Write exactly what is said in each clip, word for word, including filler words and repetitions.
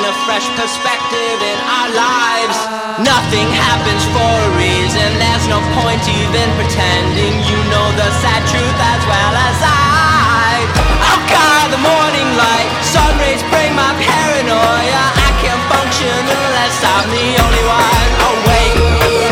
a fresh perspective in our lives. Nothing happens for a reason, there's no point even pretending you know the sad truth as well as I. Oh God, the morning light, sun rays bring my paranoia. I can't function unless I'm the only one awake.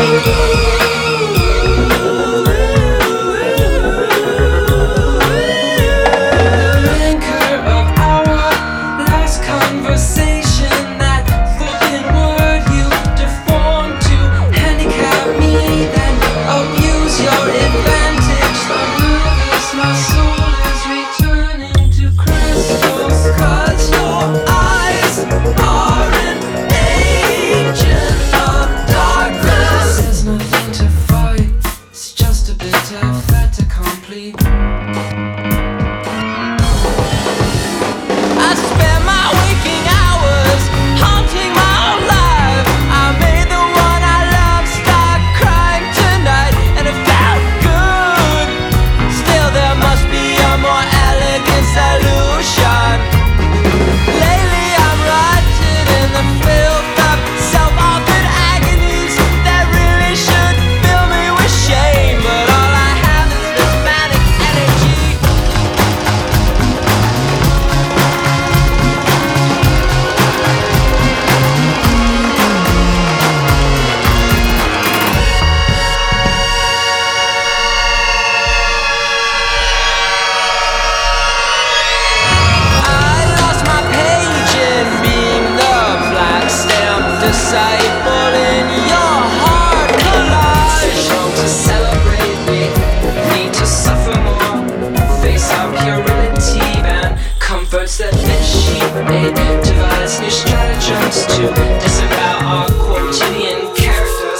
Disciple in your heart collage. Stay strong to celebrate me, need to suffer more. Face our puerility and comforts that mischief made. Devise new stratagems to disavow our quotidian characters.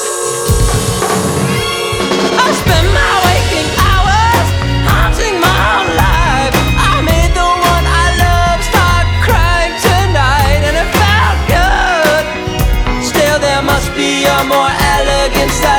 I spend my waking hours haunting my own life. I made the one I love start crying tonight, and it felt good. There must be a more elegant style.